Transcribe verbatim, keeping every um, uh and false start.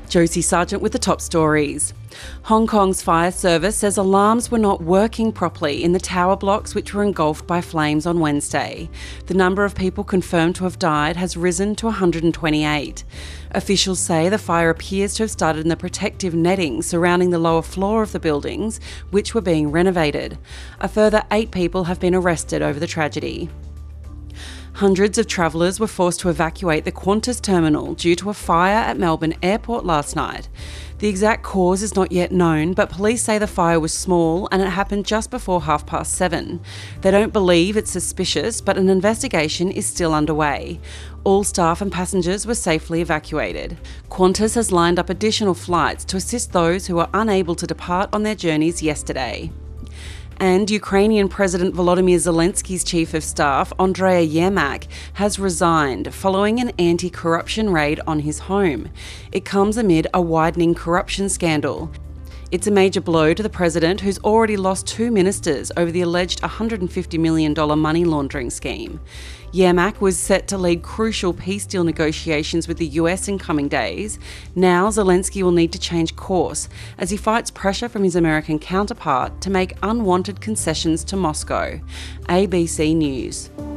Josie Sargent with the top stories. Hong Kong's fire service says alarms were not working properly in the tower blocks which were engulfed by flames on Wednesday. The number of people confirmed to have died has risen to one hundred twenty-eight. Officials say the fire appears to have started in the protective netting surrounding the lower floor of the buildings, which were being renovated. A further eight people have been arrested over the tragedy. Hundreds of travellers were forced to evacuate the Qantas terminal due to a fire at Melbourne Airport last night. The exact cause is not yet known, but police say the fire was small and it happened just before half past seven. They don't believe it's suspicious, but an investigation is still underway. All staff and passengers were safely evacuated. Qantas has lined up additional flights to assist those who were unable to depart on their journeys yesterday. And Ukrainian President Volodymyr Zelensky's chief of staff, Andriy Yermak, has resigned following an anti-corruption raid on his home. It comes amid a widening corruption scandal. It's a major blow to the president, who's already lost two ministers over the alleged one hundred fifty million dollars money laundering scheme. Yermak was set to lead crucial peace deal negotiations with the U S in coming days. Now Zelensky will need to change course as he fights pressure from his American counterpart to make unwanted concessions to Moscow. A B C News.